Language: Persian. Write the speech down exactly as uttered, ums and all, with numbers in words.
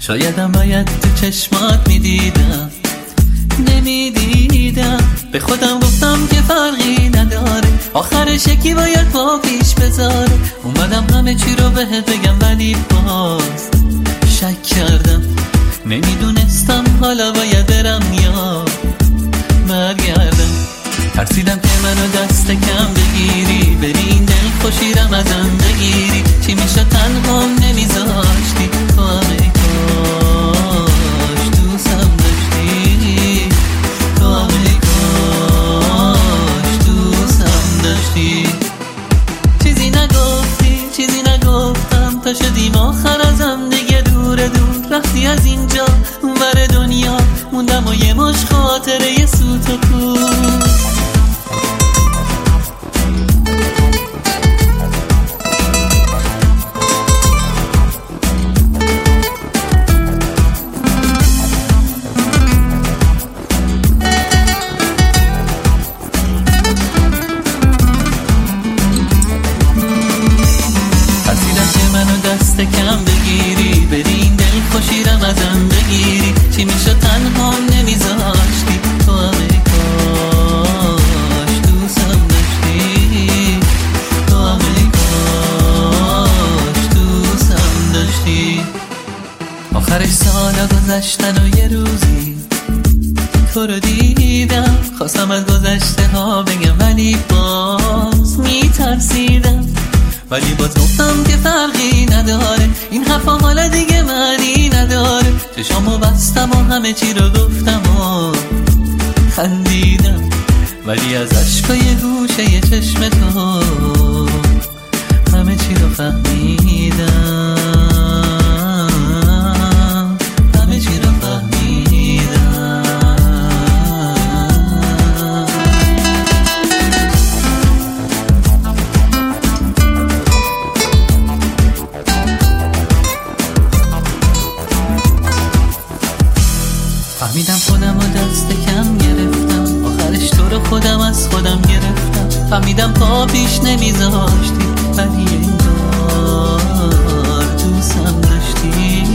شایدم باید تو چشمات میدیدم، نمیدیدم. به خودم گفتم که فرقی نداره، آخرش یکی باید پا پیش بذاره. اومدم همه چی رو بهت بگم ولی باز شک کردم، نمیدونستم حالا باید برم یا برگردم. ترسیدم که منو دست کم بگیری، بری این دل خوشیرم ازم بگیری. چی میشه تنها نمیذاشتی، تو همه کاش دوستم داشتی، تو همه کاش دوستم داشتی. چیزی نگفتی چیزی نگفتم، تا شدیم آخر ازم دیگه دور دور. رفتی از اینجا اونور دنیا، موندم و یه مش خاطره یه سوت و کور. دست کم بگیری، بری این دل خوشیرم ازم بگیری. چی میشه تنها نمیذاشتی، تو همه کاش دوستم داشتی، تو همه کاش دوستم داشتی. آخرش سالا گذشتن و یه روزی تو رو دیدم، خواستم از گذشته ها بگم ولی باز میترسیدم. ولی باز گفتم که فرقی نداره، این حرفا حالا دیگه معنی نداره. چشامو بستم و همه چی رو گفتم و خندیدم، ولی از عشقای گوشه ی چشم تو همه چی رو فهمیدم، همه چی رو فهمیدم. فهمیدم خودم و دست کم گرفتم، آخرش تو رو خودم از خودم گرفتم. فهمیدم پا پیش نمیذاشتی، ولی انگار دوستم داشتی.